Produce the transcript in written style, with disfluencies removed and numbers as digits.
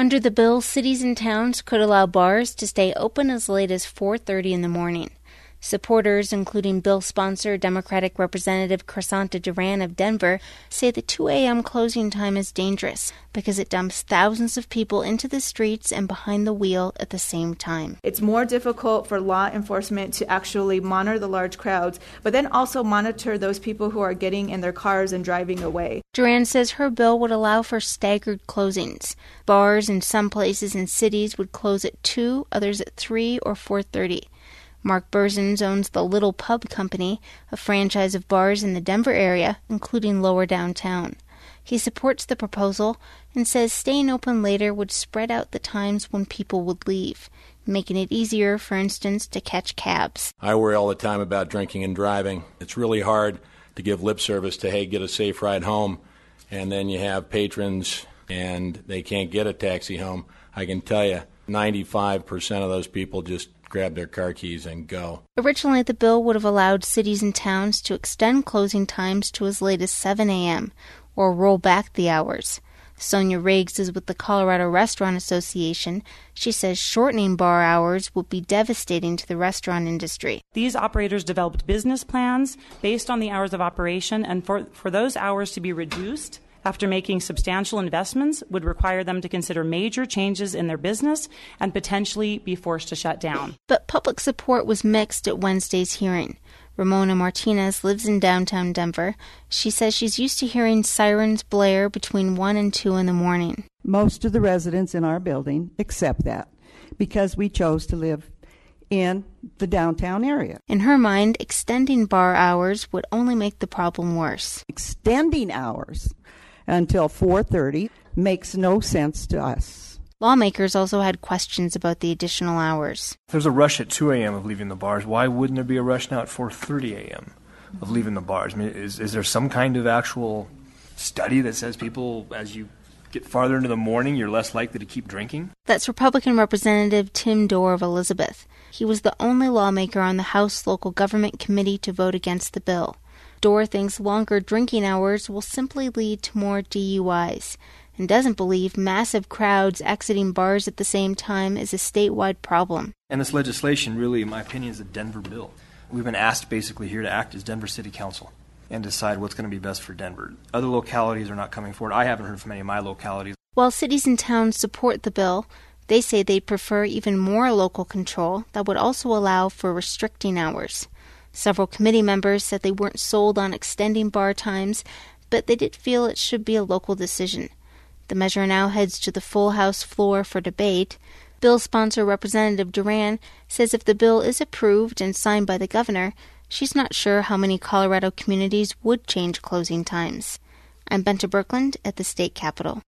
Under the bill, cities and towns could allow bars to stay open as late as 4:30 in the morning. Supporters, including bill sponsor Democratic Representative Crisanta Duran of Denver, say the 2 a.m. closing time is dangerous because it dumps thousands of people into the streets and behind the wheel at the same time. It's more difficult for law enforcement to actually monitor the large crowds, but then also monitor those people who are getting in their cars and driving away. Duran says her bill would allow for staggered closings. Bars in some places and cities would close at 2, others at 3 or 4:30. Mark Berzins owns the Little Pub Company, a franchise of bars in the Denver area, including lower downtown. He supports the proposal and says staying open later would spread out the times when people would leave, making it easier, for instance, to catch cabs. I worry all the time about drinking and driving. It's really hard to give lip service to, hey, get a safe ride home, and then you have patrons and they can't get a taxi home. I can tell you, 95% of those people just grab their car keys and go. Originally, the bill would have allowed cities and towns to extend closing times to as late as 7 a.m. or roll back the hours. Sonia Riggs is with the Colorado Restaurant Association. She says shortening bar hours would be devastating to the restaurant industry. These operators developed business plans based on the hours of operation, and for those hours to be reduced after making substantial investments would require them to consider major changes in their business and potentially be forced to shut down. But public support was mixed at Wednesday's hearing. Ramona Martinez lives in downtown Denver. She says she's used to hearing sirens blare between 1 and 2 in the morning. Most of the residents in our building accept that because we chose to live in the downtown area. In her mind, extending bar hours would only make the problem worse. Extending hours until 4:30 makes no sense to us. Lawmakers also had questions about the additional hours. If there's a rush at 2 a.m. of leaving the bars, why wouldn't there be a rush now at 4:30 a.m. of leaving the bars? I mean, is there some kind of actual study that says people, as you get farther into the morning, you're less likely to keep drinking? That's Republican Representative Tim Dorr of Elizabeth. He was the only lawmaker on the House Local Government Committee to vote against the bill. Dorr thinks longer drinking hours will simply lead to more DUIs and doesn't believe massive crowds exiting bars at the same time is a statewide problem. And this legislation really, in my opinion, is a Denver bill. We've been asked basically here to act as Denver City Council and decide what's going to be best for Denver. Other localities are not coming forward. I haven't heard from any of my localities. While cities and towns support the bill, they say they'd prefer even more local control that would also allow for restricting hours. Several committee members said they weren't sold on extending bar times, but they did feel it should be a local decision. The measure now heads to the full House floor for debate. Bill sponsor Representative Duran says if the bill is approved and signed by the governor, she's not sure how many Colorado communities would change closing times. I'm Benta Birkeland at the state capitol.